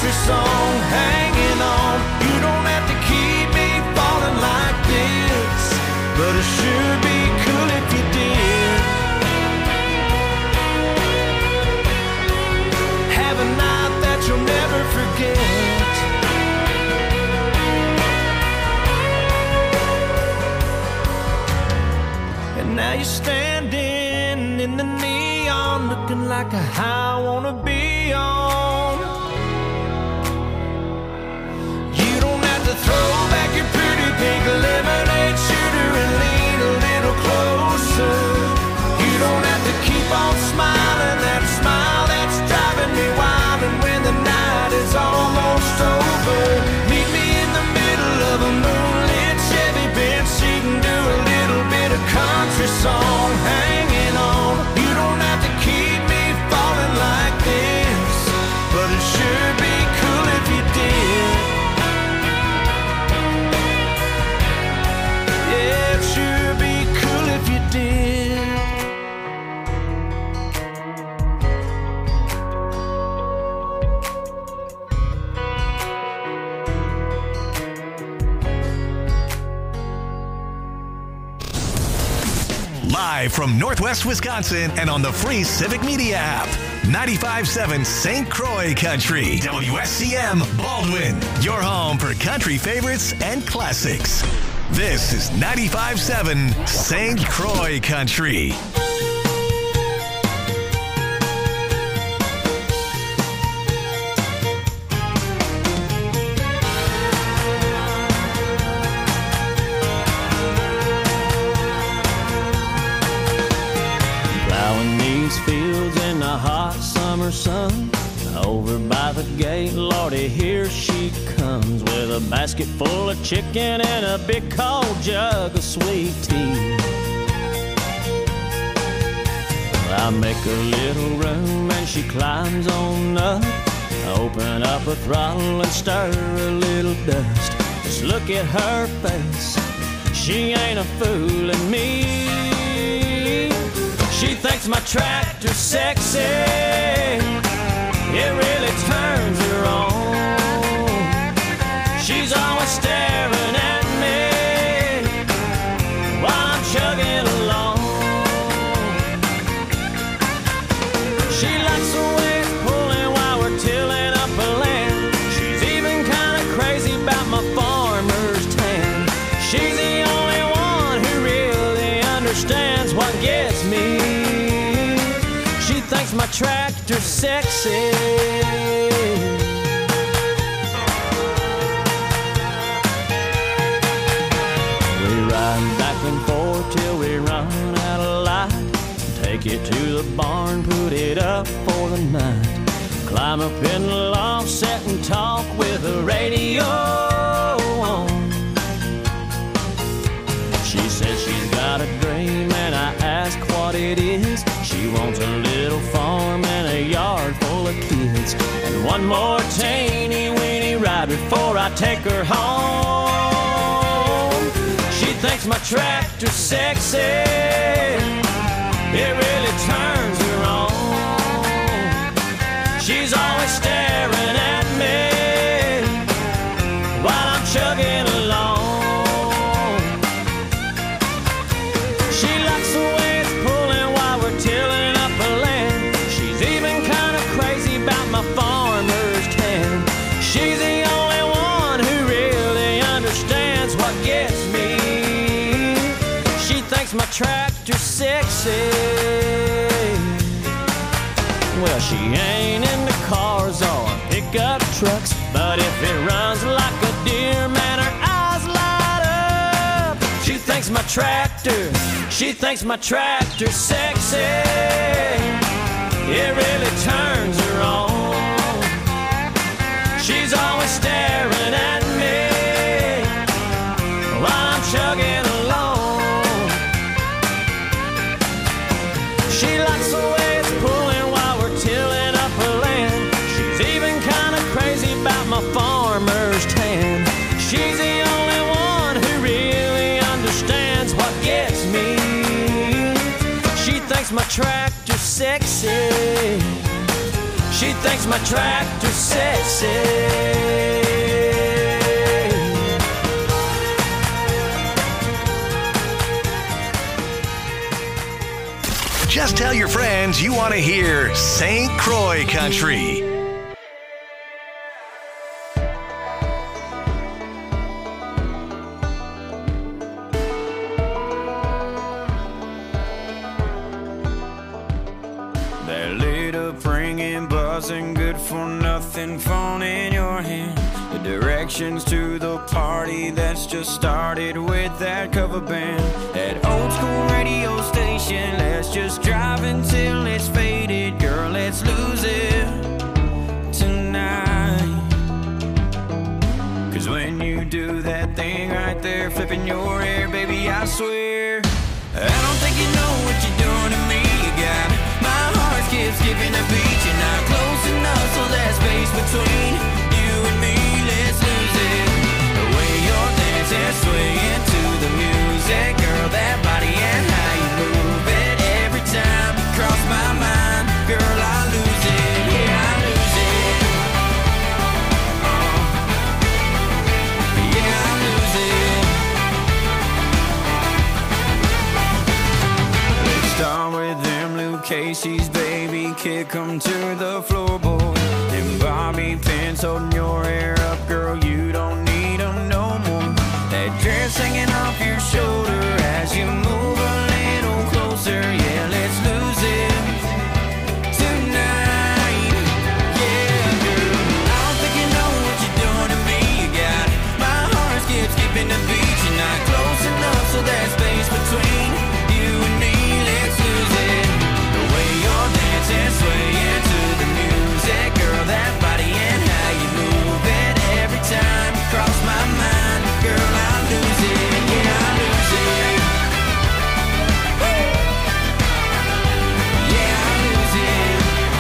country song hanging on. You don't have to keep me falling like this, but it sure be cool if you did. Have a night that you'll never forget. And now you're standing in the neon, looking like a high I wanna be on. You don't have to throw back your pretty pink lemonade shooter and lean a little closer. You don't have to keep on smiling that smile that's driving me wild. And when the night is almost over, meet me in the middle of a moonlit Chevy Benz seat and do a little bit of country song hanging on. You don't have to keep me falling like this, but it sure be cool if you did. Yeah, it sure be cool if you did. Live from Northwest Wisconsin and on the free Civic Media app. 95.7 St. Croix Country. WSCM Baldwin. Your home for country favorites and classics. This is 95.7 St. Croix Country. Fields in the hot summer sun. Over by the gate, Lordy, here she comes with a basket full of chicken and a big cold jug of sweet tea. I make a little room and she climbs on up. I open up her throttle and stir a little dust. Just look at her face, she ain't a fooling me. She thinks my tractor's sexy, it really turns her on. She's always staring at me while I'm chugging along. She likes the way it's pulling while we're tilling up a land. She's even kind of crazy about my farmer's tan. She's the only one who really understands what gets me. Thinks my tractor's sexy. We ride back and forth till we run out of light. Take it to the barn, put it up for the night. Climb up in the loft, sit and talk with the radio on. She says she's got a dream and I ask what it is. She wants a little farm and a yard full of kids, and one more teeny weeny ride before I take her home. She thinks my tractor's sexy, it really turns her on. She's always staring at me while I'm chugging along. She likes the way it's pulling while we're tilling up a land. She's even kind of crazy about my farmer's tan. She's the only one who really understands what gets me. She thinks my tractor's sexy. Well, she ain't into cars or pickup trucks, but if it runs like a deer, man, her eyes light up. She thinks my tractor's sexy, it really turns her on. She's always staring at me while I'm chugging along. She likes the way it's pulling while we're tilling up her land. She's even kind of crazy about my farmer's tan. She's the only one who really understands what gets me. She thinks my tractor's sexy. She thinks my tractor's sexy. Just tell your friends you want to hear St. Croix Country. That lit up ringing, buzzing, good for nothing phone in your hand. The directions to the party that's just started with that cover band. That old school radio station, let's just drive until it's faded. Girl, let's lose it tonight. Cause when you do that thing right there, flipping your hair, baby, I swear I don't think you know what you're doing to me. You got my heart skipping a beat. You're not close enough, so there's space between you and me. Let's lose it. The way you're dancing, swaying to the music, girl, that body and how you move it. Every time you cross my mind, girl, I lose it. Yeah, I lose it. Yeah, I lose it. Let's start with them Luke Casey's, baby. Kick 'em to the floorboard. And Bobby pins holding your hair up, girl, you don't need 'em no more. That dress hanging off your shoulder as you move a little closer. Yeah, let's lose it tonight. Yeah, girl, I don't think you know what you're doing to me. You got my heart skipping the beat. You're not close enough, so there's space between you and me. Let's lose it. The way you're dancing, swaying to the music, girl, that body and how you move it. Every time you cross my mind, girl, I lose it. Yeah, I lose it. Woo! Yeah, I lose it.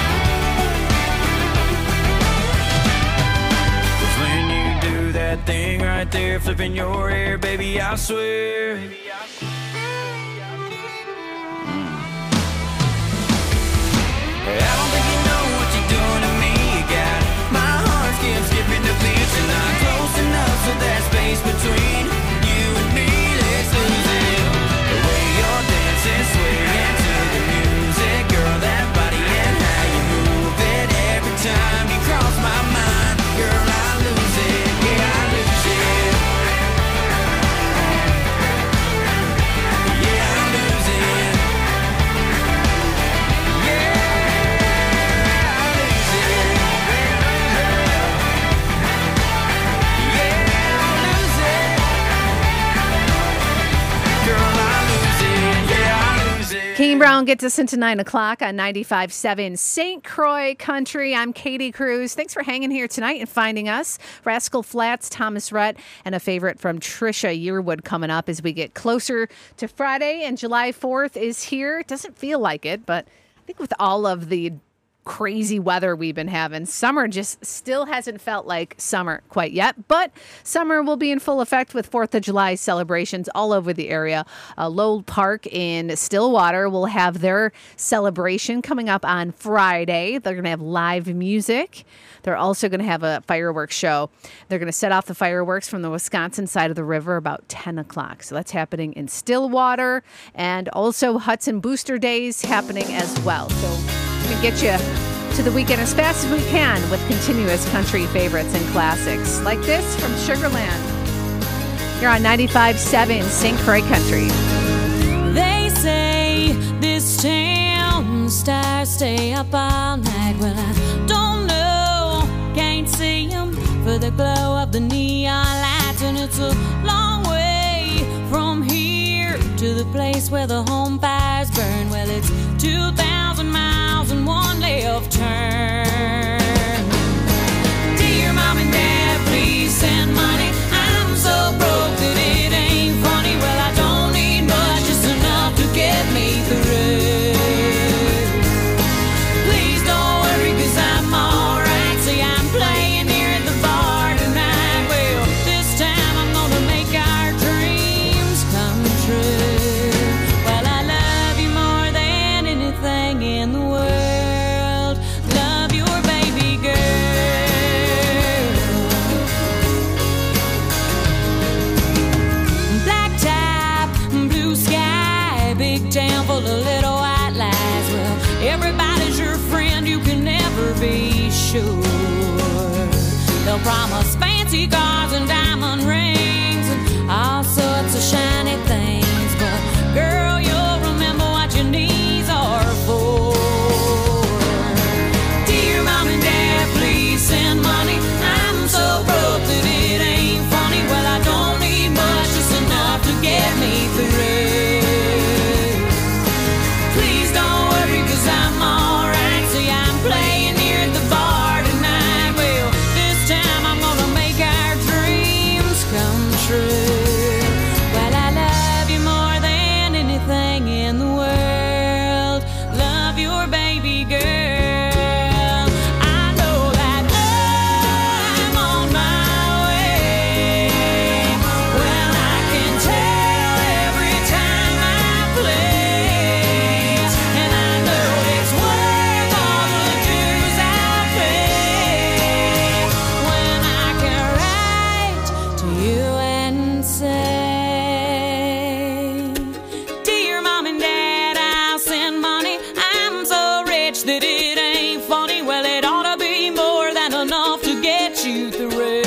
'Cause when you do that thing right there, flipping your hair, baby, I swear I don't think you know what you're doing to me. You got my heart skipping the beat. You're not close enough, so there's space between you and me. Let's lose it. The way you're dancing, swaying to the music, girl, that body and how you move it. Every time you cross my mind, girl, I lose it. Yeah, I lose it. Yeah, I lose it. Kane Brown gets us into 9 o'clock on 95.7 St. Croix Country. I'm Katie Cruz. Thanks for hanging here tonight and finding us. Rascal Flatts, Thomas Rhett, and a favorite from Trisha Yearwood coming up as we get closer to Friday. And July 4th is here. It doesn't feel like it, but I think with all of the crazy weather we've been having, summer just still hasn't felt like summer quite yet, but summer will be in full effect with 4th of July celebrations all over the area. Lowell Park in Stillwater will have their celebration coming up on Friday. They're going to have live music. They're also going to have a fireworks show. They're going to set off the fireworks from the Wisconsin side of the river about 10 o'clock. So that's happening in Stillwater, and also Hudson Booster Days happening as well. So we can get you to the weekend as fast as we can with continuous country favorites and classics like this from Sugarland. You're on 95.7 St. Croix Country. They say this town stars stay up all night. Well, I don't know, can't see them for the glow of the neon lights. And it's a long way from here to the place where the home fires burn. Well, it's 2,000 miles and one left turn. Dear Mom and Dad, please send money. I'm so broke that it ain't funny. Well, I don't need much, just enough to get me through. Please don't worry, 'cause I'm alright. See, I'm playing here at the bar tonight. Well, this time I'm gonna make our dreams come true. Well, I love you more than anything in the world. Love sure. They'll promise fancy cars and diamond rings and all sorts of shiny things, but girl, you'll remember what your knees are for. Dear Mom and Dad, please send money. I'm so broke that it ain't funny. Well, I don't need much, just enough to get me through. Please don't worry, 'cause I'm alright. See, I'm playing here at the bar tonight. Well, this time I'm gonna make our dreams come true. Well, I love you more than anything in the world. Love your baby girl. I know that I'm on my way. Well, I can tell every time I play, and I know it's worth all the dues I pay when I can write to you and say, Dear Mom and Dad, I'll send money. I'm so rich that it ain't funny. Well, it ought to be more than enough to get you through.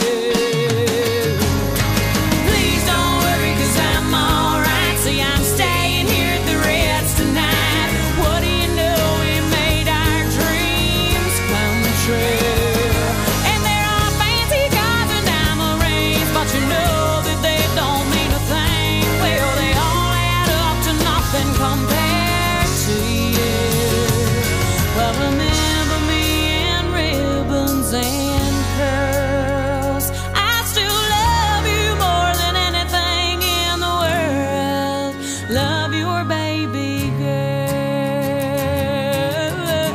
Please don't worry, 'cause I'm alright. See, I'm staying here at the Ritz tonight. What do you know, we made our dreams come true. And there are fancy cars and diamond rings, but you know that they don't mean a thing. Well, they all add up to nothing compared to you. Well, remember me in ribbons and curls. I still love you more than anything in the world. Love your baby girl.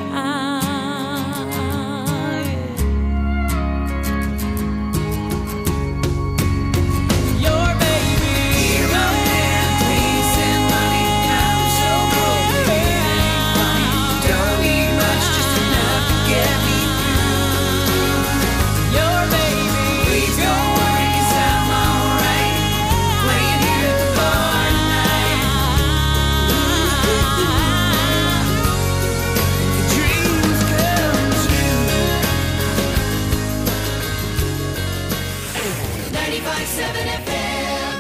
Your baby girl. Please send money. I'm so broke that it ain't funny. Don't need much, just enough to get me through. Your baby. Please don't worry, 'cause I'm alright. Playing here at the bar tonight. The dreams come true. 95.7 FM.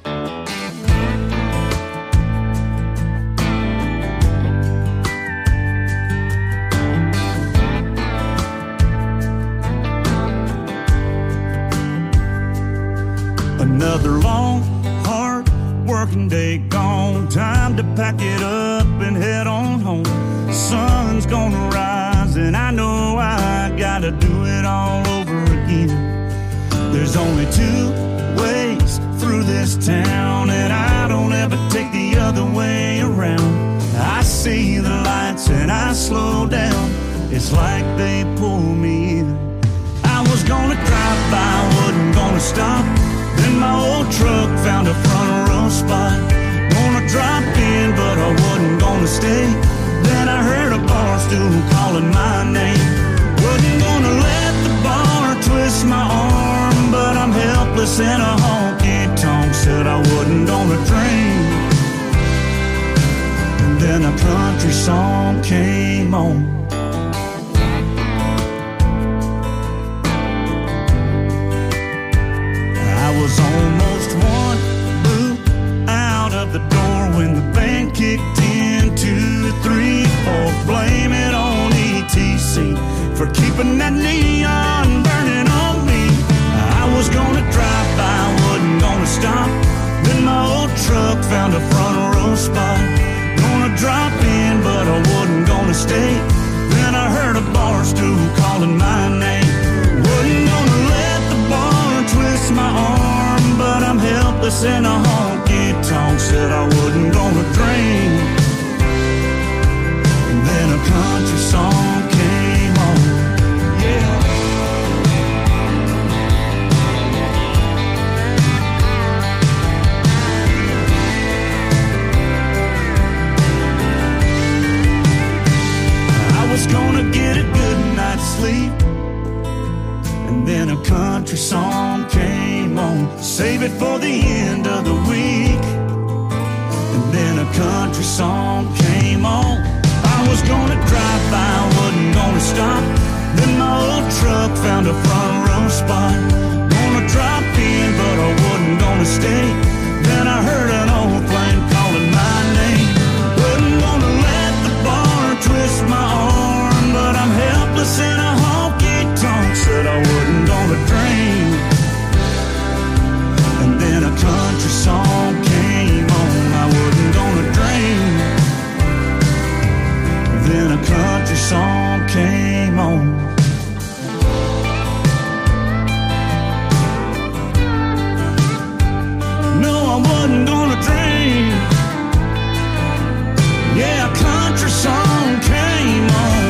Another long, hard working day gone. Time to pack it up and head on home. Sun's gonna rise and I know I gotta do it all over again. There's only two ways through this town, and I don't ever take the other way around. I see the lights and I slow down. It's like they pull me in. I was gonna drive by, wasn't gonna stop. Then my old truck found a front row spot. Gonna drop in, but I wasn't gonna stay. Then I heard a bar stool calling my name. Wasn't gonna let the bar twist my arm, but I'm helpless in a honky-tonk. Said I wasn't gonna drink. And then a country song came on. I was almost one boot out of the door when the band kicked in. 2, 3, 4, blame it on ETC for keeping that neon burning on me. I was gonna drive by, wasn't gonna stop. Then my old truck found a front row spot. Gonna drop in, but I wasn't gonna stay. Then I heard a bar stool calling my name. Wasn't gonna let the bar twist my arm, but I'm helpless in a honky-tonk. Said I wasn't gonna drink. And then a country song came on. Yeah. I was gonna get a good night's sleep, and then a country song came on. Save it for the end of the week. And then a country song came on. I was gonna drive by, wasn't gonna stop. Then my old a front row spot. Gonna drop in, but I wasn't gonna stay. Then I heard an old flame calling my name. Wasn't gonna let the bar twist my arm, but I'm helpless in a honky-tonk. Said I wasn't gonna drink. And then a country song came on. I wasn't gonna drink. Then a country song came on. No, I wasn't gonna drink. Yeah, a country song came on.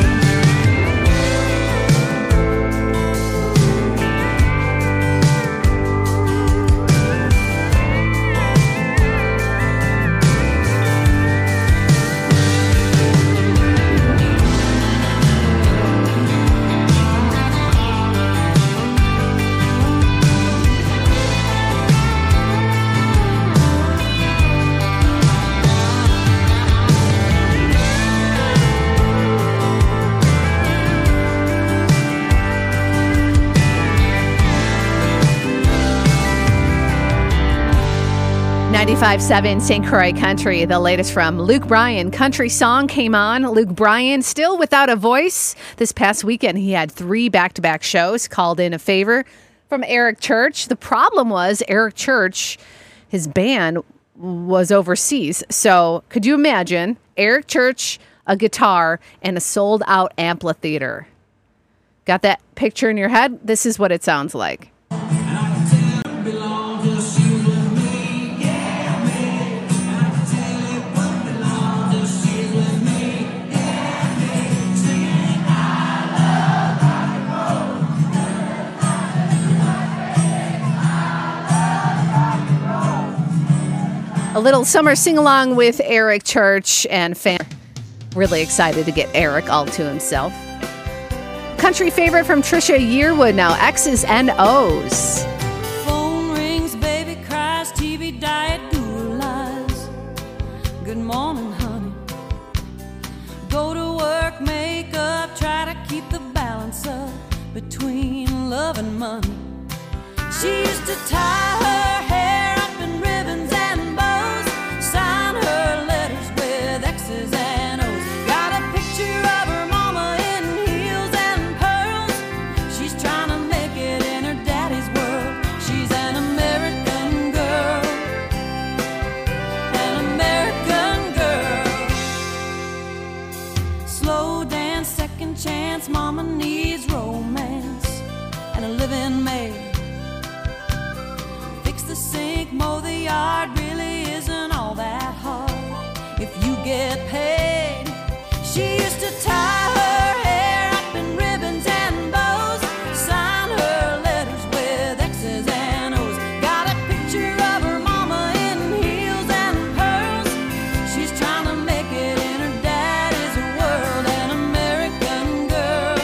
95.7 St. Croix Country, the latest from Luke Bryan. Country song came on. Luke Bryan still without a voice. This past weekend, he had 3 back-to-back shows, called in a favor from Eric Church. The problem was Eric Church, his band was overseas. So could you imagine Eric Church, a guitar, and a sold-out amphitheater? Got that picture in your head? This is what it sounds like. A little summer sing-along with Eric Church and fan. Really excited to get Eric all to himself. Country favorite from Trisha Yearwood now, X's and O's. Phone rings, baby cries, TV diet, Google lies. Good morning, honey. Go to work, make up, try to keep the balance up between love and money. She used to tie her hair up in ribbons and bows, sign her letters with X's and O's. Got a picture of her mama in heels and pearls. She's trying to make it in her daddy's world. She's an American girl, an American girl. Slow dance, second chance, mama needs romance and a living maid. The sink, mow the yard, really isn't all that hard if you get paid. She used to tie her hair up in ribbons and bows, sign her letters with X's and O's. Got a picture of her mama in heels and pearls. She's trying to make it in her daddy's world. An American girl,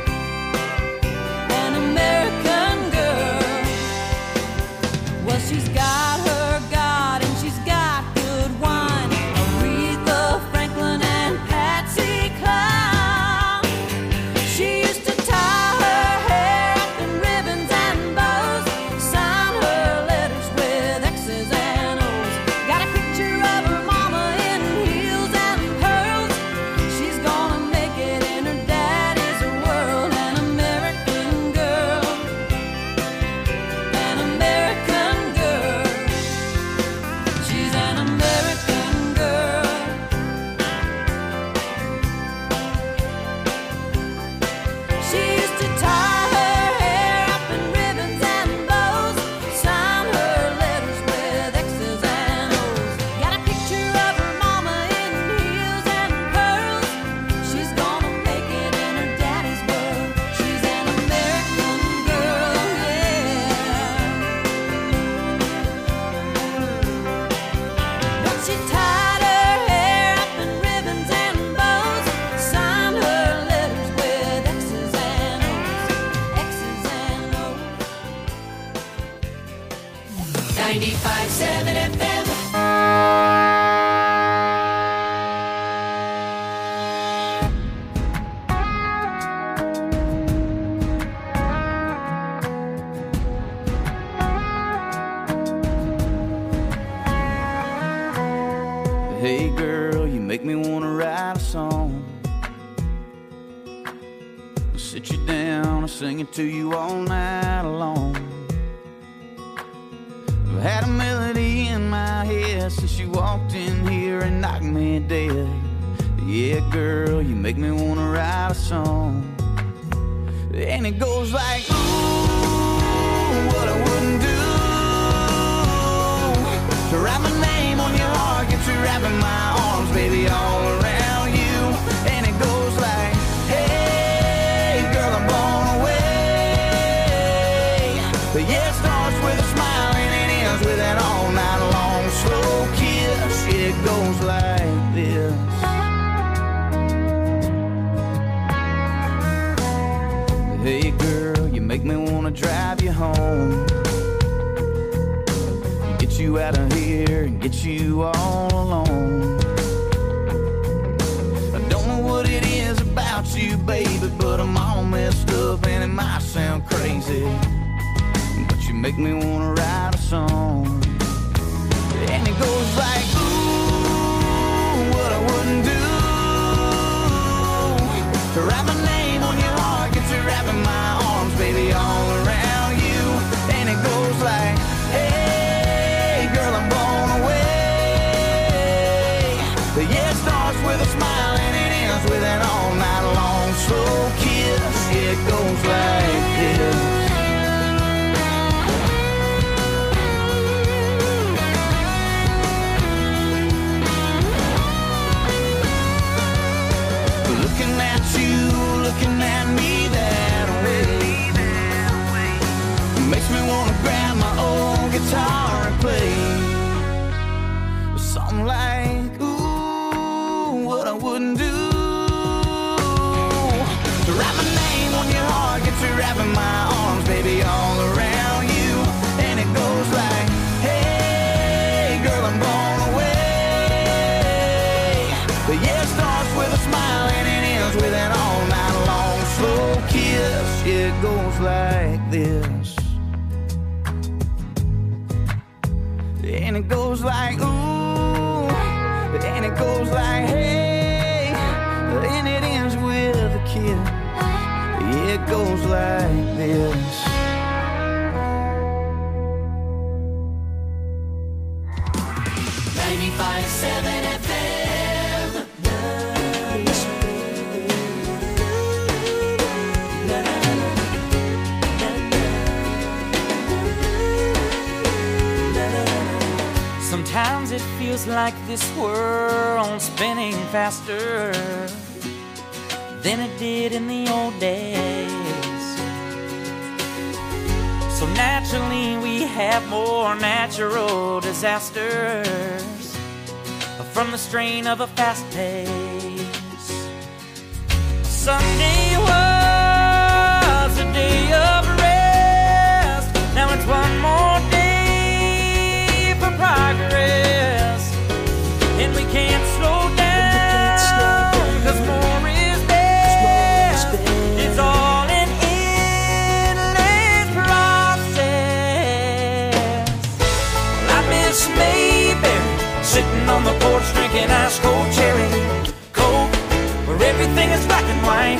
an American girl. Well, she's got her God and she's got good wine. Aretha Franklin and Patsy Cline. She used to tie her hair up in ribbons and bows, sign her letters with X's and O's. Got a picture of her mama in heels and pearls. She's gonna make it in her daddy's world. An American girl, an American girl. She's an American girl. She used to tie her hair up in ribbons and bows, sign her letters with X's and O's. Got a picture of her mama in heels and pearls. She's gonna make it in her daddy's world. She's an American girl, yeah. But she tied her hair up in ribbons and bows, signed her letters with X's and O's, X's and O's. 95.7 FM. you down, I sing it to you all night long. I've had a melody in my head since you walked in here and knocked me dead. Yeah, girl, you make me wanna write a song. And it goes like, ooh, what I wouldn't do to write my name on your heart, get you wrapping my arms, baby, all around you. And it goes like, hey, girl, I'm blown away. But yeah, it starts with a smile and it ends with an all night long slow kiss. Yeah, it goes like this. Hey girl, you make me wanna drive you home, get you out of here and get you all alone. I don't know what it is about you, baby, but I'm all messed up and it might sound crazy, but you make me wanna write a song. And it goes like, ooh, what I wouldn't do to write my name on your heart, get you wrapping my arms, baby, all around you. And it goes like, hey, girl, I'm blown away. But yeah, it starts with a smile and it ends with an all night long slow kiss. Yeah, it goes like this. Looking at you, looking at me that way, makes me wanna grab my old guitar and play something like, ooh, what I wouldn't do to write my name on your heart, get you wrapping my arms, baby, all around you. And it goes like, hey, girl, I'm blown away. But yeah, it starts with a smile and it ends with an all night long slow kiss. Yeah, it goes like this. And it goes like, ooh, and it goes like, hey, and it ends with a kiss. Yeah, it goes like this. Sometimes it feels like this world's spinning faster than it did in the old days. So naturally we have more natural disasters from the strain of a fast pace. Sunday was a day of rest. Now it's one more day for progress, and we can't slow down, 'cause more is best. It's all an endless process. I miss Mayberry, sitting on the porch drinking ice cold cherry coke, where everything is black and white.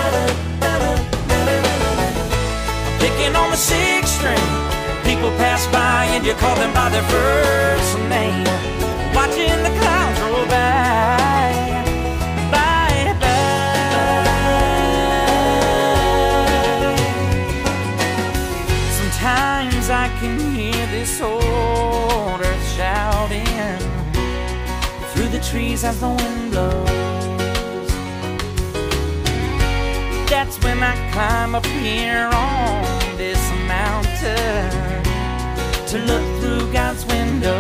Picking on the sixth string, people pass by and you call them by their first name. Watching the clouds roll by, bye, bye. Sometimes I can hear this old earth shouting through the trees as the wind blows. That's when I climb up here on this mountain to look through God's window.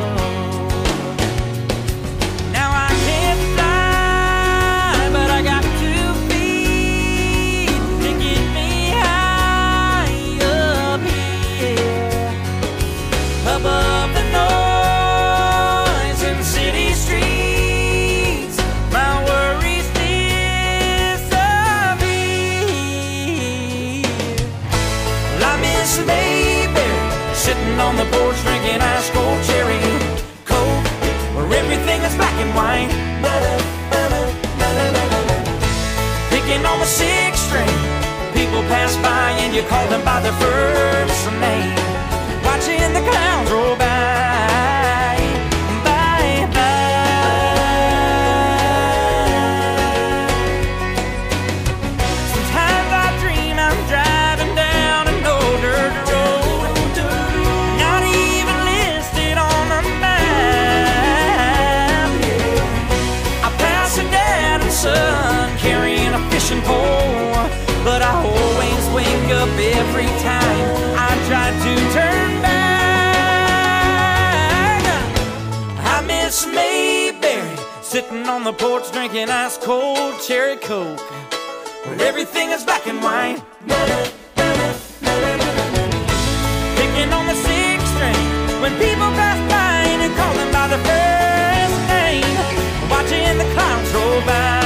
Now I can't fly, but I got 2 feet to get me high up here, above the noise in city streets. My worries disappear. Well, I miss Mayberry, sitting on the porch drinking ice cold cherry coke, where everything is black and white. Picking on the sixth string, People pass by and you call them by their first name. Watching the clouds roll by, by, by. Sometimes I dream I'm driving down an old dirt road, not even listed on the map. I pass a dad and son carrying a fishing pole, but I always wake up every time I try to turn back. I miss Mayberry, sitting on the porch drinking ice cold cherry Coke, when everything is black and white. Picking on the sixth string, when people pass by and you call them by their first name. Watching the clouds roll by.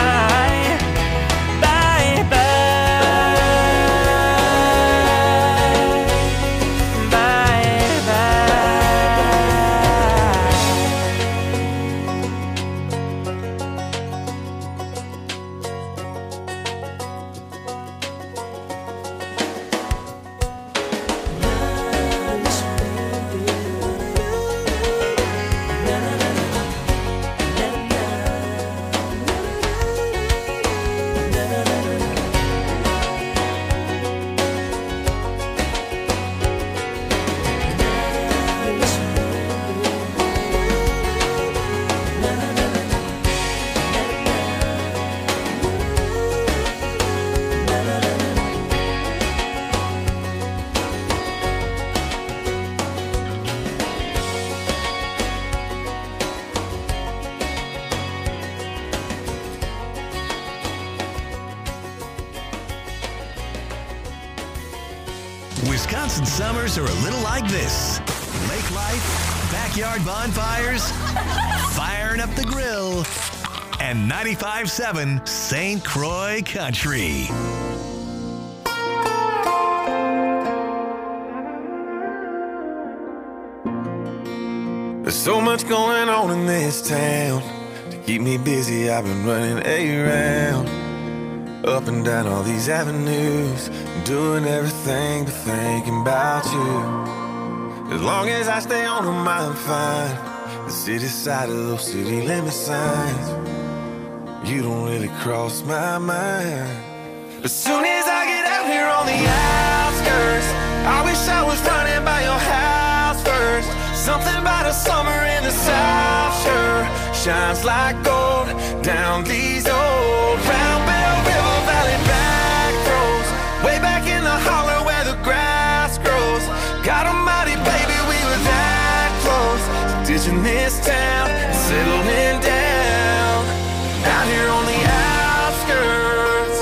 Wisconsin summers are a little like this. Lake life, backyard bonfires, firing up the grill, and 95.7 St. Croix Country. There's so much going on in this town. To keep me busy, I've been running around, up and down all these avenues, doing everything but thinking about you. As long as I stay on them, I'm fine. The city side of those city limit signs, you don't really cross my mind. As soon as I get out here on the outskirts, I wish I was running by your house first. Something about a summer in the South sure shines like gold down these old Round Bell River Valley back roads, way back in the holler where the grass grows. God almighty, baby, we were that close to ditching this town and settling down out here on the outskirts.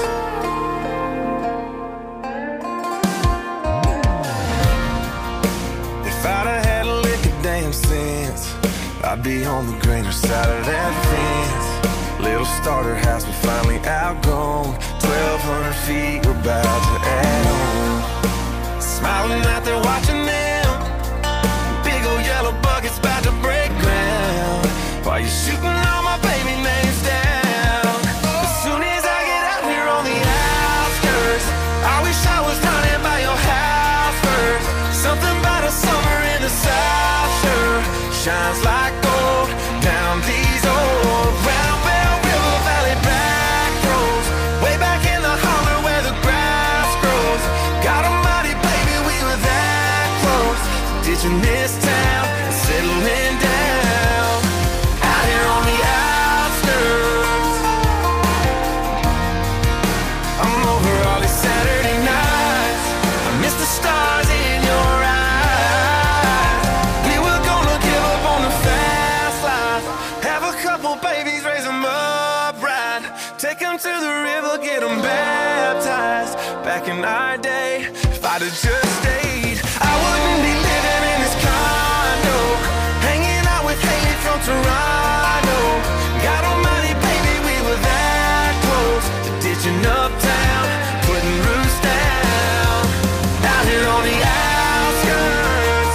If I'd have had a lick of damn sense, I'd be on the greener side of that fence. Little starter house we finally outgrown, 1,200 feet we're about to add on. Smiling out there watching them, big old yellow buckets about to break ground, while you're shooting all my baby names down. As soon as I get out here on the outskirts, I wish I was running by your house first. Something about a summer in the South sure shines like gold down these old Round Bell River Valley back roads, way back in the holler where the grass grows. God almighty, baby, we were that close to ditching this town and settling down out here on the outskirts. I'm over all these Saturday nights, I miss the stars in your eyes. We were gonna give up on the fast life, have a couple babies, raise them up right, take them to the river, get them baptized. Back in our day, if I'd have just stayed, I wouldn't be living in this condo, hanging out with Haley from Toronto. God almighty, baby, we were that close to ditching uptown, putting roots down out here on the outskirts.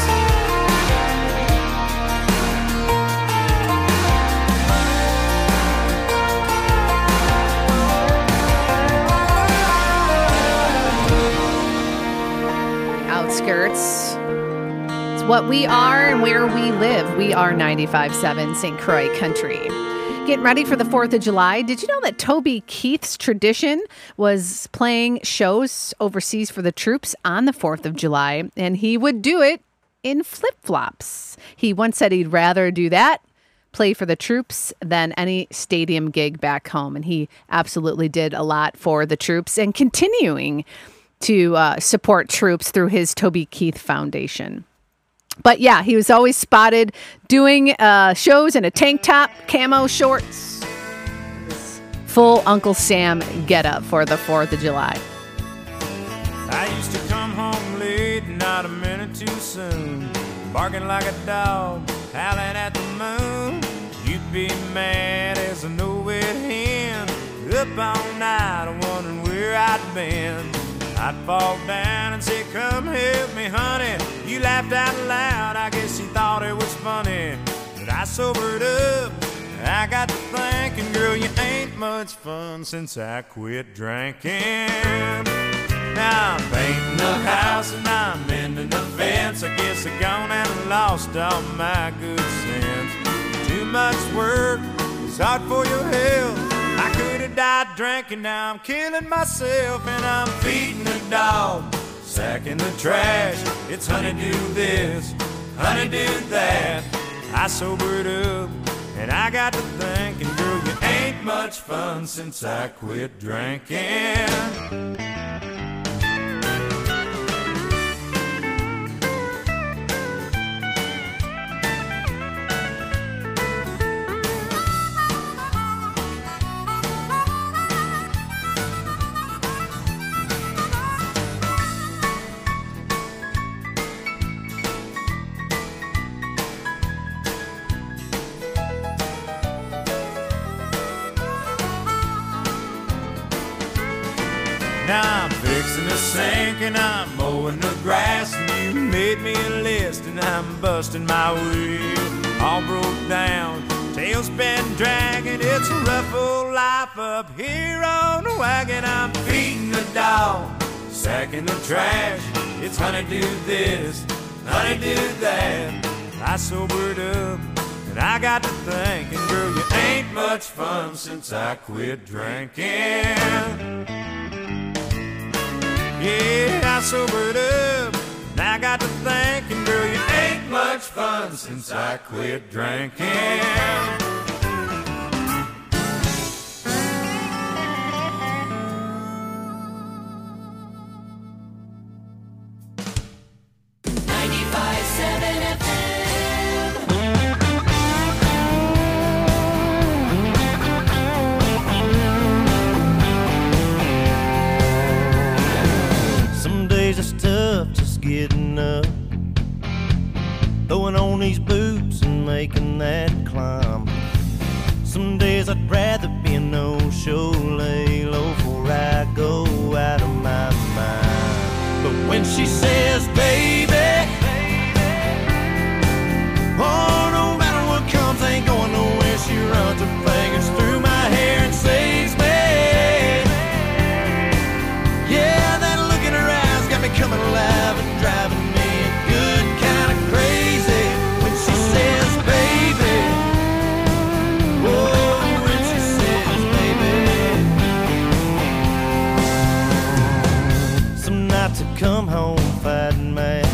outskirts. It's what we are and where we live. We are 95.7 St. Croix Country. Getting ready for the 4th of July. Did you know that Toby Keith's tradition was playing shows overseas for the troops on the 4th of July? And he would do it in flip-flops. He once said he'd rather do that, play for the troops, than any stadium gig back home. And he absolutely did a lot for the troops and continuing to support troops through his Toby Keith Foundation. But yeah, he was always spotted doing shows in a tank top, camo shorts, full Uncle Sam getup for the 4th of July. I used to come home late, not a minute too soon, barking like a dog, howling at the moon. You'd be mad as a no-wet hen, up all night wondering where I'd been. I'd fall down and say, come help me, honey. You laughed out loud, I guess you thought it was funny. But I sobered up, I got to thinking, girl, you ain't much fun since I quit drinking. Now I'm painting the house and I'm mending the fence. I guess I gone and lost all my good sense. Too much work, it's hard for your health. I could have died drinking, now I'm killing myself. And I'm feeding the dog, sacking the trash. It's honey do this, honey do that. I sobered up and I got to thinking, girl, you ain't much fun since I quit drinking. Now I'm fixing the sink and I'm mowing the grass, and you made me a list and I'm busting my wheel. All broke down, tailspin dragging, it's a rough old life up here on the wagon. I'm feeding the dog, sacking the trash. It's honey do this, honey do that. I sobered up and I got to thinking, girl, you ain't much fun since I quit drinking. Yeah, I sobered up, now I got to thinking, girl, you ain't much fun since I quit drinking. Getting up, throwing on these boots and making that climb. Some days I'd rather be a no-show, lay low before I go out of my mind. But when she says, baby, oh, no matter what comes, ain't going nowhere. She runs her fingers through my hair and saves me. Yeah, that look in her eyes got me coming alive and driving me good kind of crazy. When she says, baby, oh, when she says, baby. Some nights I come home fighting mad,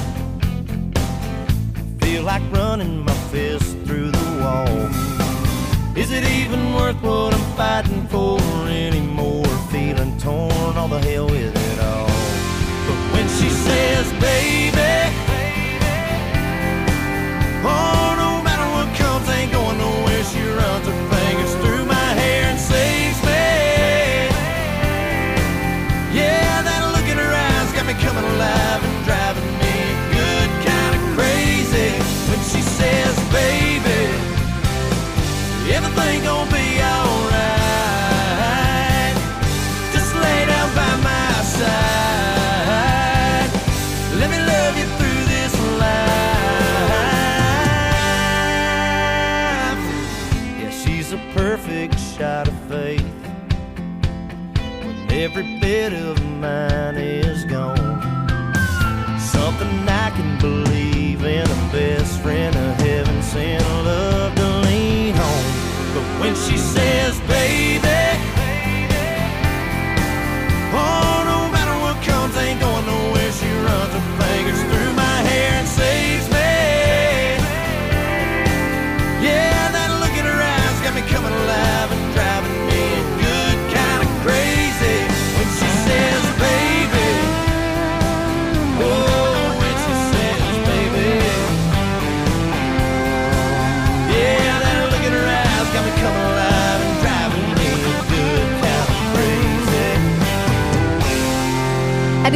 feel like running my fist through the wall. Is it even worth what I'm fighting for anymore? Feeling torn, all the hell with it all. But when she says, baby, oh, no matter what comes, ain't going nowhere. She runs her fingers through my hair and saves me. Yeah, that look in her eyes got me coming alive and driving me good kind of crazy. When she says, baby, everything gonna be alright. Just lay down by my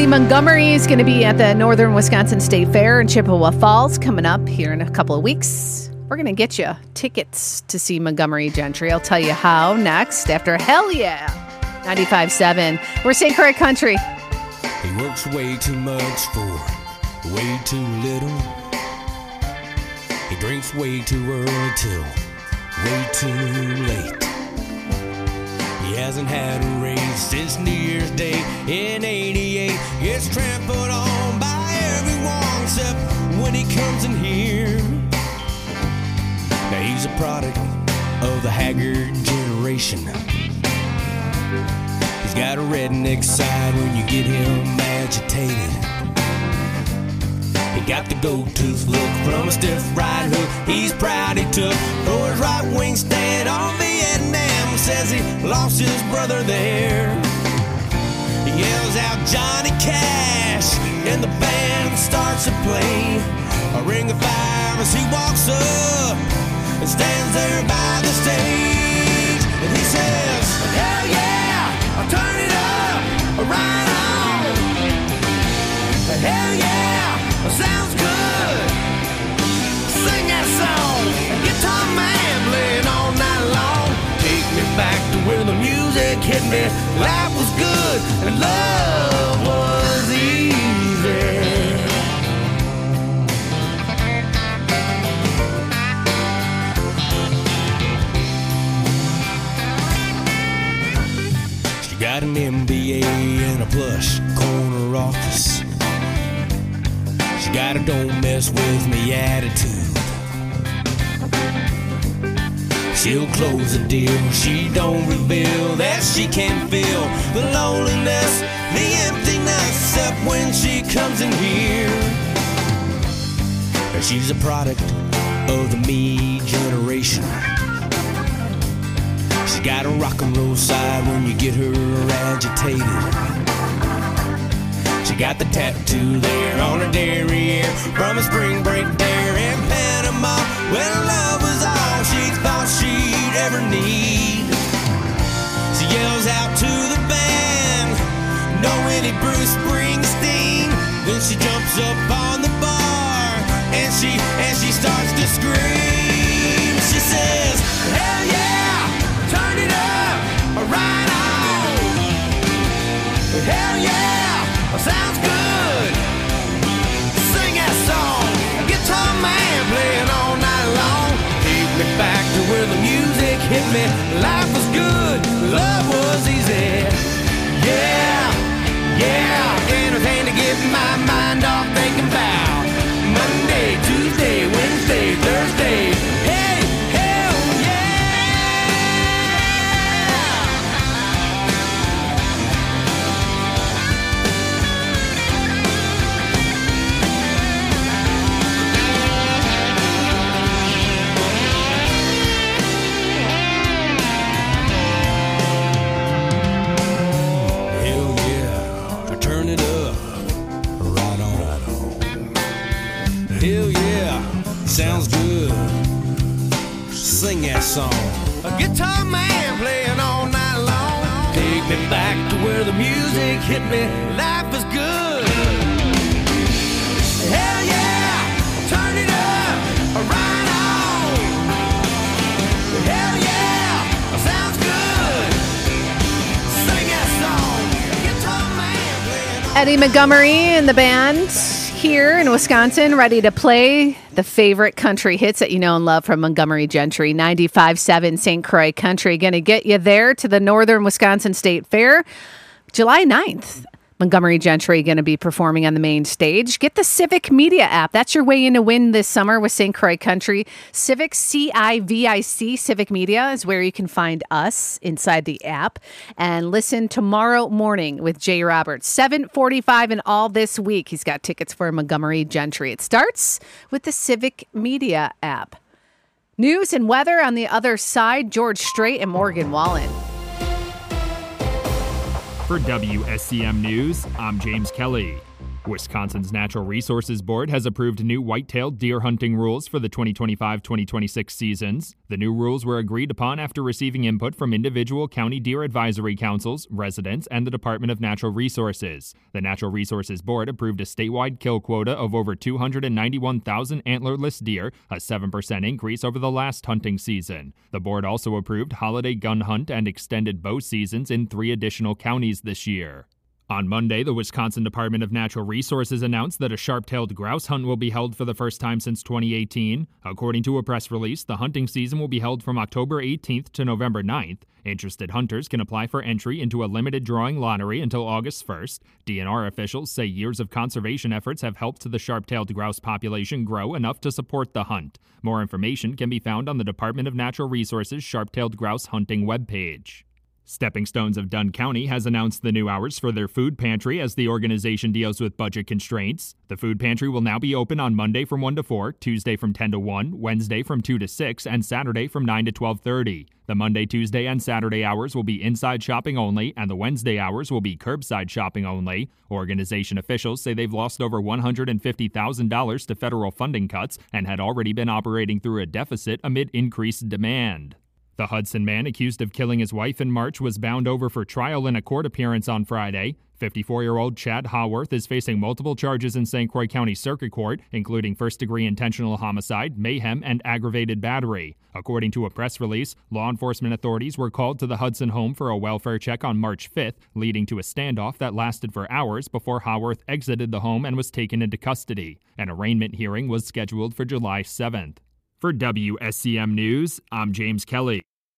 Eddie Montgomery is going to be at the Northern Wisconsin State Fair in Chippewa Falls coming up here in a couple of weeks. We're going to get you tickets to see Montgomery Gentry. I'll tell you how next after Hell Yeah. 95.7. We're St. Croix Country. He works way too much for way too little. He drinks way too early till way too late. He hasn't had a raise since New Year's Day in 88. Gets trampled on by everyone except when he comes in here. Now he's a product of the haggard generation. He's got a redneck side when you get him agitated. He got the gold tooth look from a stiff right hook he's proud he took for his right wing stand on Vietnam. Says he lost his brother there. He yells out Johnny Cash and the band starts to play a ring of fire as he walks up and stands there by the stage. And he says, hell yeah, I'll turn it up, right on. Hell yeah, sounds good. Sing that song, guitar man playing all night long. Take me back to where the music hit me. Life was good and love was easy. She got an MBA and a plush corner office. She got a don't mess with me attitude. She'll close a deal, she don't reveal that she can feel the loneliness, the emptiness, except when she comes in here. She's a product of the me generation. She's got a rock and roll side when you get her agitated. She got the tattoo there on her derriere from a spring break there in Panama when love was all she thought she'd ever need. She yells out to the band, "No any Bruce Springsteen." Then she jumps up on the bar and she starts to scream. She says, hell yeah, turn it up, right on. Hell yeah, sounds good. Sing that song, guitar man playing all night long. Take me back to where the music hit me. Life was good, love was easy. Yeah, yeah, anything to get my mind off thinking about Monday, Tuesday, Wednesday, Thursday. Hey, hell hell yeah, sounds good. Sing that song. A guitar man playing all night long. Take me back to where the music hit me. Life is good. Hell yeah, turn it up, right on. Hell yeah, sounds good. Sing that song. Guitar man playing all Eddie Montgomery and the band here in Wisconsin, ready to play the favorite country hits that you know and love from Montgomery Gentry. 95.7 St. Croix Country. Going to get you there to the Northern Wisconsin State Fair July 9th. Montgomery Gentry going to be performing on the main stage. Get the Civic Media app. That's your way in to win this summer with St. Croix Country. Civic, C-I-V-I-C, Civic Media is where you can find us inside the app. And listen tomorrow morning with Jay Roberts, 7:45 and all this week. He's got tickets for Montgomery Gentry. It starts with the Civic Media app. News and weather on the other side. George Strait and Morgan Wallen. For WSCM News, I'm James Kelly. Wisconsin's Natural Resources Board has approved new white-tailed deer hunting rules for the 2025-2026 seasons. The new rules were agreed upon after receiving input from individual county deer advisory councils, residents, and the Department of Natural Resources. The Natural Resources Board approved a statewide kill quota of over 291,000 antlerless deer, a 7% increase over the last hunting season. The board also approved holiday gun hunt and extended bow seasons in 3 additional counties this year. On Monday, the Wisconsin Department of Natural Resources announced that a sharp-tailed grouse hunt will be held for the first time since 2018. According to a press release, the hunting season will be held from October 18th to November 9th. Interested hunters can apply for entry into a limited drawing lottery until August 1st. DNR officials say years of conservation efforts have helped the sharp-tailed grouse population grow enough to support the hunt. More information can be found on the Department of Natural Resources Sharp-tailed Grouse Hunting webpage. Stepping Stones of Dunn County has announced the new hours for their food pantry as the organization deals with budget constraints. The food pantry will now be open on Monday from 1 to 4, Tuesday from 10 to 1, Wednesday from 2 to 6, and Saturday from 9 to 12:30. The Monday, Tuesday, and Saturday hours will be inside shopping only, and the Wednesday hours will be curbside shopping only. Organization officials say they've lost over $150,000 to federal funding cuts and had already been operating through a deficit amid increased demand. The Hudson man accused of killing his wife in March was bound over for trial in a court appearance on Friday. 54-year-old Chad Haworth is facing multiple charges in St. Croix County Circuit Court, including first-degree intentional homicide, mayhem, and aggravated battery. According to a press release, law enforcement authorities were called to the Hudson home for a welfare check on March 5th, leading to a standoff that lasted for hours before Haworth exited the home and was taken into custody. An arraignment hearing was scheduled for July 7th. For WSCM News, I'm James Kelly.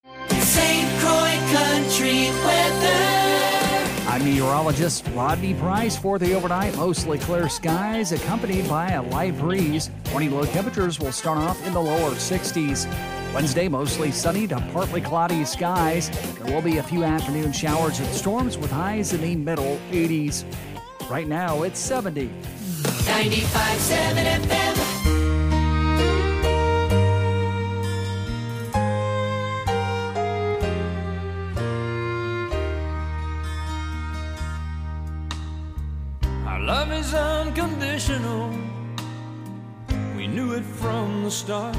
St. Croix Country weather. I'm meteorologist Rodney Price for the overnight. Mostly clear skies accompanied by a light breeze. Morning low temperatures will start off in the lower 60s. Wednesday, mostly sunny to partly cloudy skies. There will be a few afternoon showers and storms with highs in the middle 80s. Right now, it's 70. 95.7 FM. Love is unconditional. We knew it from the start.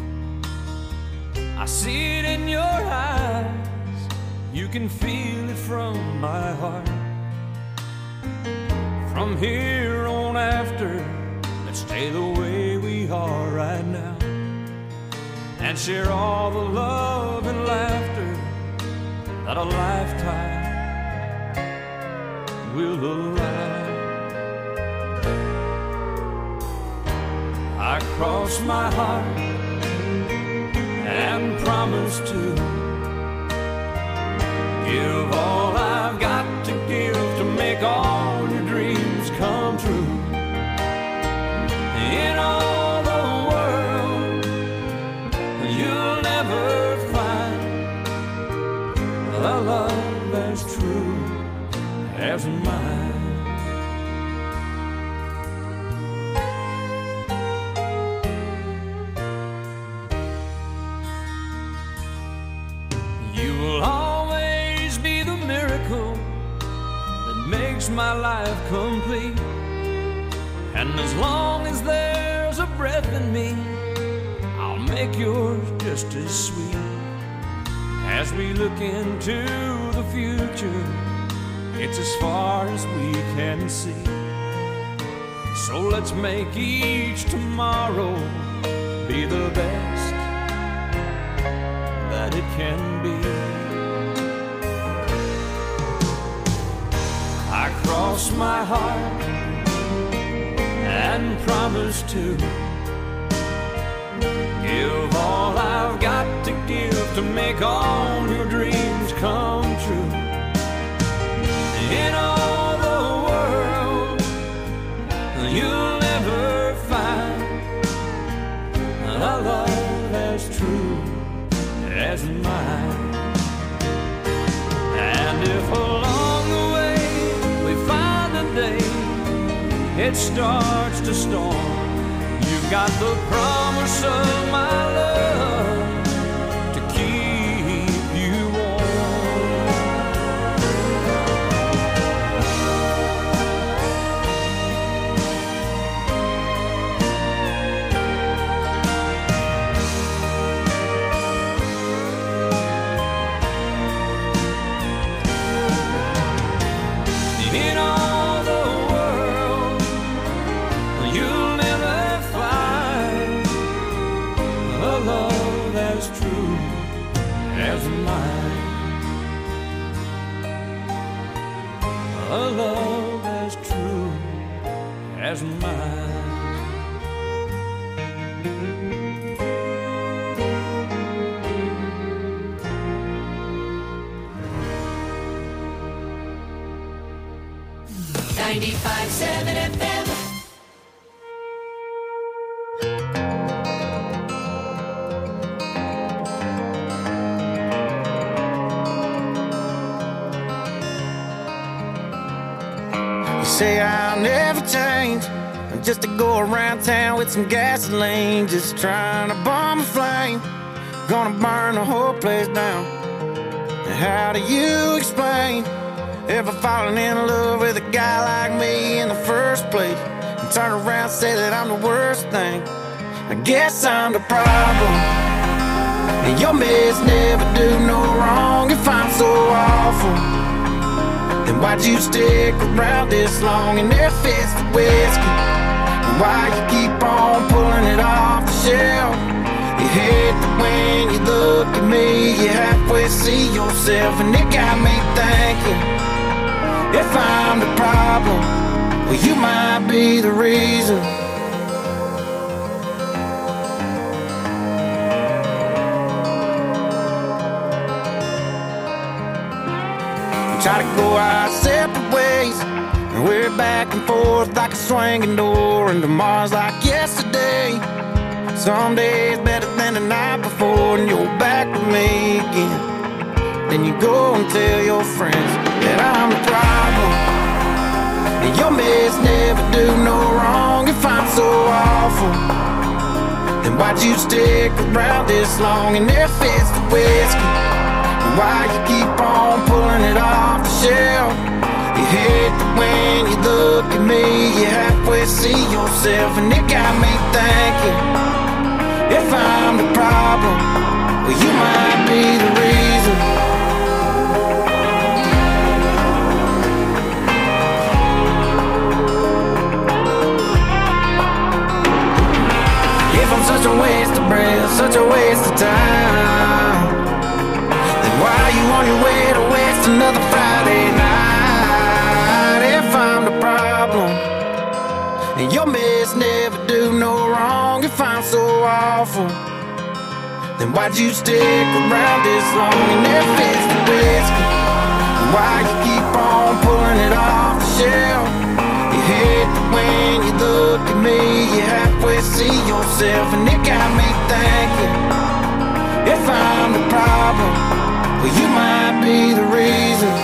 I see it in your eyes. You can feel it from my heart. From here on after, let's stay the way we are right now and share all the love and laughter that a lifetime will allow. I cross my heart and promise to give all I've got to give to make all your dreams come true. In all the world, you'll never find a love as true as mine. My life complete, and as long as there's a breath in me, I'll make yours just as sweet. As we look into the future, it's as far as we can see. So let's make each tomorrow be the best that it can be. I cross my heart and promise to give all I've got to give to make all your dreams come true. In all the world, you'll never find a love as true as mine. And if along the way it starts to storm, you've got the promise of my love to keep you warm. as mine. FM. You say I'll never change, just to go around town with some gasoline, just trying to bomb a flame, gonna burn the whole place down. And how do you explain ever falling in love with a guy like me in the first place, and turn around and say that I'm the worst thing? I guess I'm the problem, and your mess never do no wrong. If I'm so awful, then why'd you stick around this long and there fits the whiskey? And why you keep on pulling it off the shelf? You hate that when you look at me, you halfway see yourself, and it got me thinking, if I'm the problem, well, you might be the reason. We try to go our separate ways, and we're back and forth like a swinging door, and tomorrow's like yesterday. Some days better than the night before, and you're back with me again. Then you go and tell your friends that I'm the problem, and your mess never do no wrong. If I'm so awful, then why'd you stick around this long and there fits the whiskey? And why you keep on pulling it off the shelf? You hate that when you look at me, you halfway see yourself, and it got me thinking, if I'm the problem, well, you might be the reason. I'm such a waste of breath, such a waste of time, then why are you on your way to waste another Friday night? If I'm the problem, and your mess never do no wrong. If I'm so awful, then why'd you stick around this long and there fits the whiskey? And why you keep on pulling it off the shelf? You hate that when you look at me, you halfway see yourself, and it got me thinking, if I'm the problem, well, you might be the reason.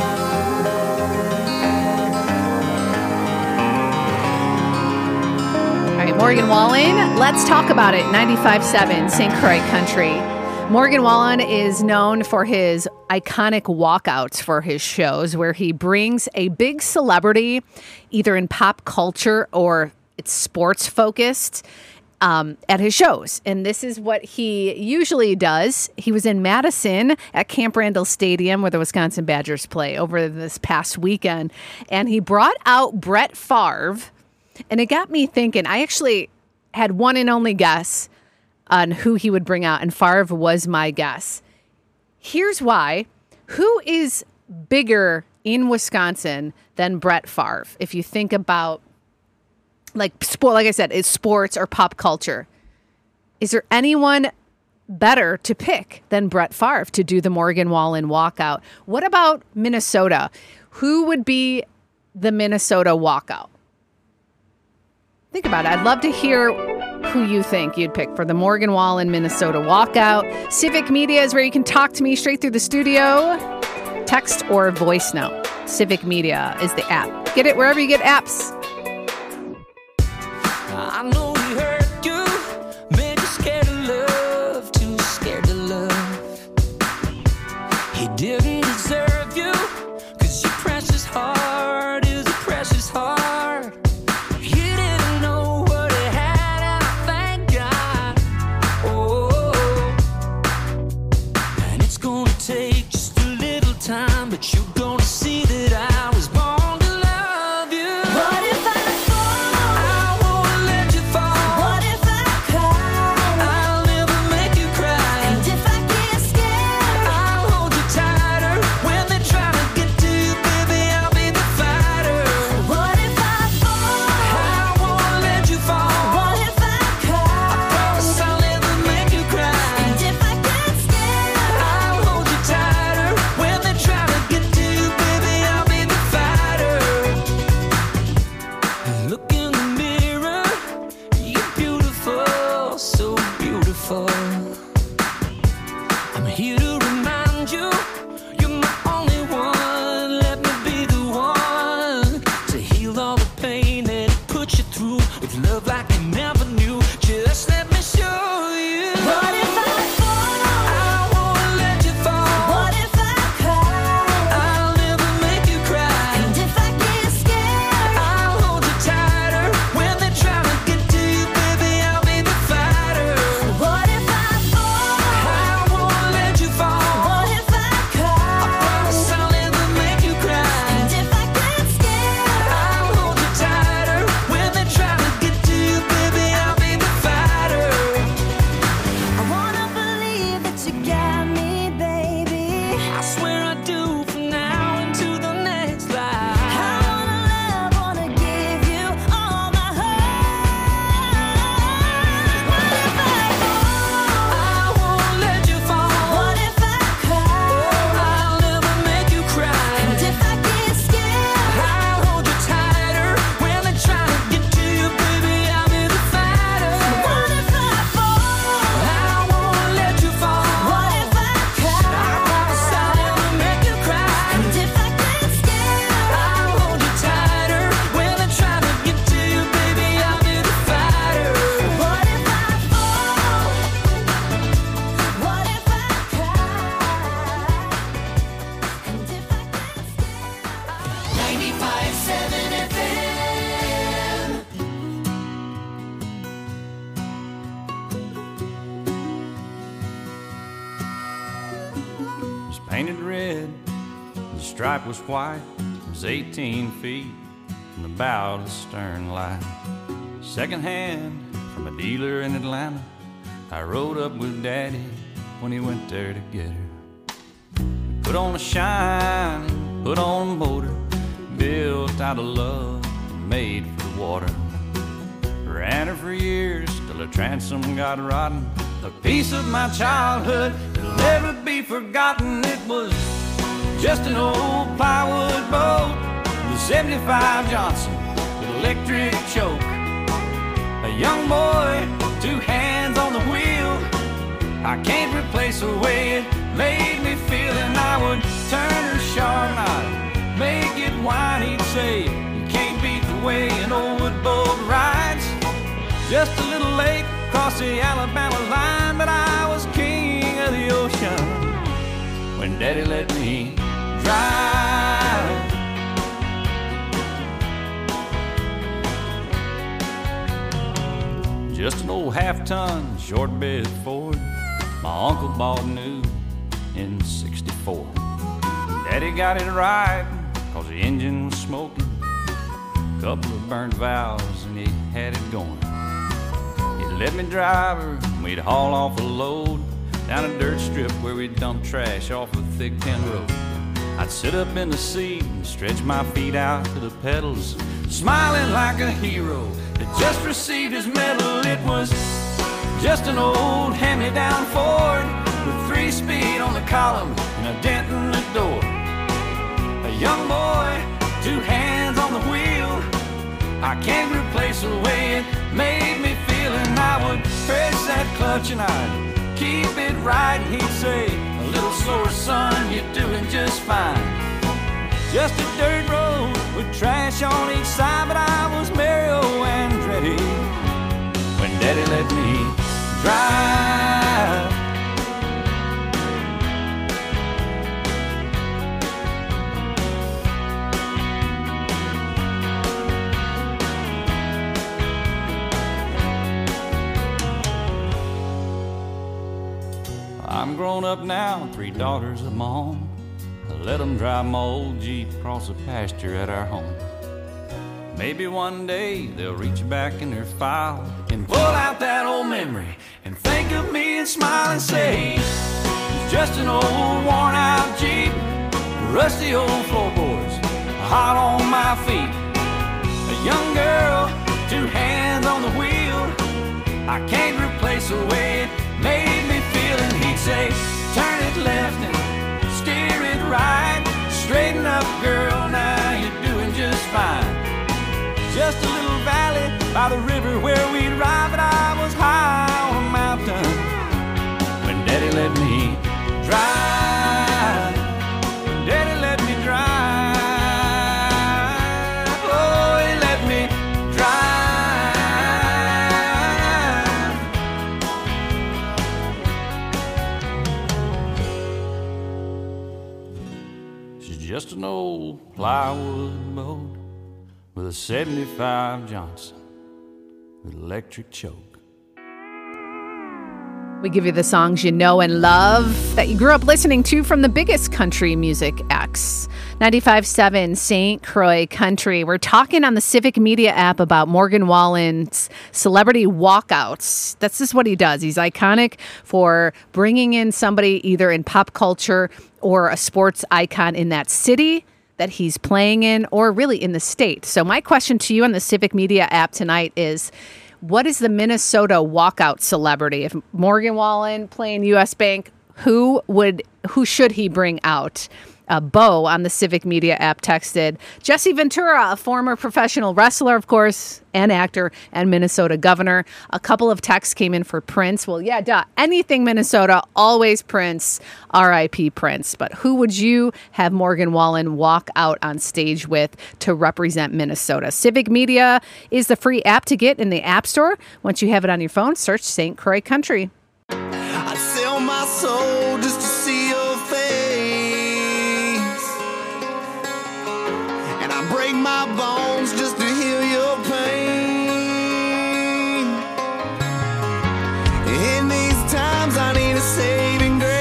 All right, Morgan Wallen, let's talk about it. 95.7 St. Croix Country. Morgan Wallen is known for his iconic walkouts for his shows, where he brings a big celebrity, either in pop culture or it's sports focused, at his shows. And this is what he usually does. He was in Madison at Camp Randall Stadium, where the Wisconsin Badgers play, over this past weekend. And he brought out Brett Favre. And it got me thinking. I actually had one and only guess on who he would bring out, and Favre was my guess. Here's why. Who is bigger in Wisconsin than Brett Favre? If you think about, like sport, like I said, it's sports or pop culture. Is there anyone better to pick than Brett Favre to do the Morgan Wallen walkout? What about Minnesota? Who would be the Minnesota walkout? Think about it. I'd love to hear who you think you'd pick for the Morgan Wallen Minnesota walkout. Civic Media is where you can talk to me straight through the studio, text or voice note. Civic Media is the app. Get it wherever you get apps. I know he hurt you, made you scared of love, too scared to love. He didn't deserve you, 'cause your precious heart is a precious heart. He didn't know what he had, and I thank God. Oh, and it's gonna take just a little time, but you're gonna see that I was born to love you. What if I fall? I won't let you fall. with love like you never knew. Just let me show you. What if I fall? I won't let you fall. What if I cry? I'll never make you cry. And if I get scared, I'll hold you tighter. When they try to get to you, baby, I'll be the fighter. what if I fall? I won't let you fall. What if I cry? Promise I'll never make you cry. And if I get scared, I'll hold you tighter. When they try to get to you, baby, I'll be the fighter. I wanna believe that you got me, baby. I swear I do from now into the next I life. wanna love, wanna give you all my heart. What if I fall? I won't let you fall. What if I cry? I'll never make you cry. And if I get scared, I'll hold you tighter. When they try to get to you, baby, I'll be the fighter. what if I fall? I won't let you fall. What if I I promise cry? I'll never make you cry. And if I get scared, I'll hold you tighter. When they try to get to you, baby, I'll be the fighter. what if I fall? What if I cry? And if I get scared, 95.7 FM. was painted red, the stripe was white. It was 18 feet from the bow to the stern line. Second hand from a dealer in Atlanta. I rode up with Daddy when he went there to get her. Put on a shine, put on a motor, built out of love, made for the water. Ran her for years till her transom got rotten. A piece of my childhood that'll never be forgotten. It was just an old plywood boat, the 75 Johnson with electric choke. A young boy, 2 hands on the wheel. I can't replace the way it made me feel. And I would turn her sharp and I'd make it whine. He'd say, you can't beat the way an old wood boat rides. Just a little late across the Alabama line, but I was king of the ocean when Daddy let me drive. Just an old half-ton short bed Ford my uncle bought new in '64. Daddy got it right cause the engine was smoking, couple of burnt valves and he had it going. He'd let me drive her and we'd haul off a load down a dirt strip where we'd dump trash off a thick tin road. I'd sit up in the seat and stretch my feet out to the pedals, smiling like a hero that just received his medal. It was just an old hand-me-down Ford with 3-speed on the column and a dent in the door. A young boy, 2 hands on the wheel. I can't replace the way it made me feel. And I would press that clutch and I'd keep it right. And he'd say, a little slower, son, you're doing just fine. Just a dirt road with trash on each side, but I was merry, oh, and ready when Daddy let me drive. I'm grown up now, 3 daughters of my own. I let them drive my old Jeep across the pasture at our home. Maybe one day they'll reach back in their file and pull out that old memory and think of me and smile and say, it's just an old worn out Jeep, rusty old floorboards, hot on my feet. A young girl, 2 hands on the wheel. I can't replace the way it made me feel. And he'd say, turn it left and steer it right. Straighten up, girl, now you're doing just fine. Just a little valley by the river where we'd ride, but I was high on a mountain when Daddy let me drive. Daddy let me drive. Oh, he let me drive. just an old plywood boat with a 75 Johnson with electric choke. We give you the songs you know and love that you grew up listening to from the biggest country music acts. 95.7 St. Croix Country. We're talking on the Civic Media app about Morgan Wallen's celebrity walkouts. That's just what he does. He's iconic for bringing in somebody either in pop culture or a sports icon in that city that he's playing in, or really in the state. So my question to you on the Civic Media app tonight is, what is the Minnesota walkout celebrity? If Morgan Wallen playing U.S. Bank, who should he bring out? Bo on the Civic Media app texted, Jesse Ventura, a former professional wrestler, of course, and actor, and Minnesota governor. A couple of texts came in for Prince. Well, yeah, duh. Anything Minnesota, always Prince, R.I.P. Prince. But who would you have Morgan Wallen walk out on stage with to represent Minnesota? Civic Media is the free app to get in the App Store. Once you have it on your phone, search St. Croix Country. I sell my soul just to see your face, and I break my bones just to heal your pain. In these times I need a saving grace,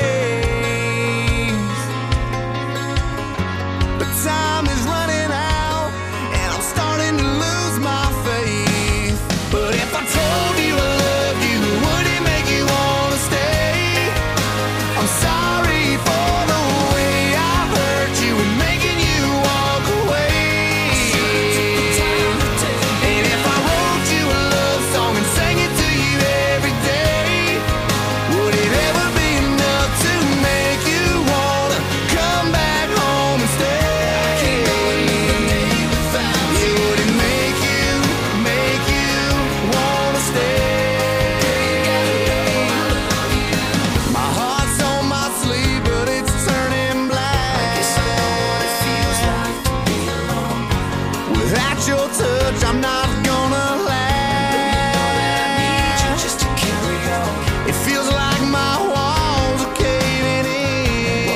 but time is running out and I'm starting to lose my faith. But if I told you I loved you, would it make you wanna stay? I'm sorry for the way I hurt you and making you walk away. And if I wrote you a love song and sang it to you every day, would it ever be enough to make you wanna come back home and stay? Would it make you wanna stay? My heart's on my sleeve, but it's turning black. Without your touch, I'm not gonna last. Just to carry on. It feels like my walls are caving in.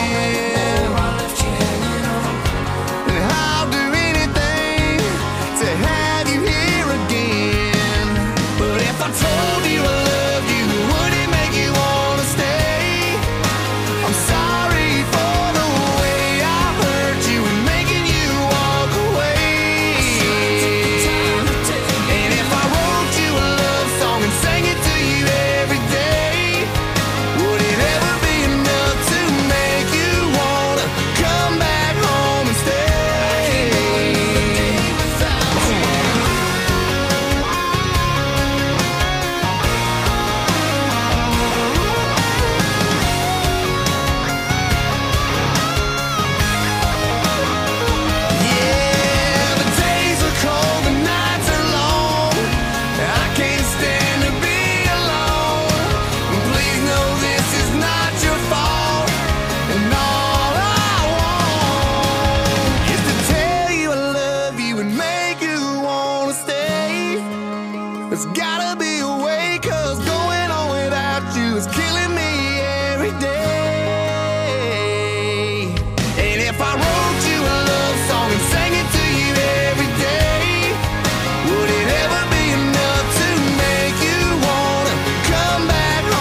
And I'll do anything to have you here again. But if I told you I loved you, would it make you wanna stay? I'm sorry for the way I hurt you and making you walk away. And if I wrote you a love song and sang it to you every day, would it ever be enough to make you wanna come back home and stay? Yeah, the days are cold, the nights are long. I can't stand to be alone. Please know this is not your fault. And all I want is to tell you I love you and make you wanna stay. There's gotta be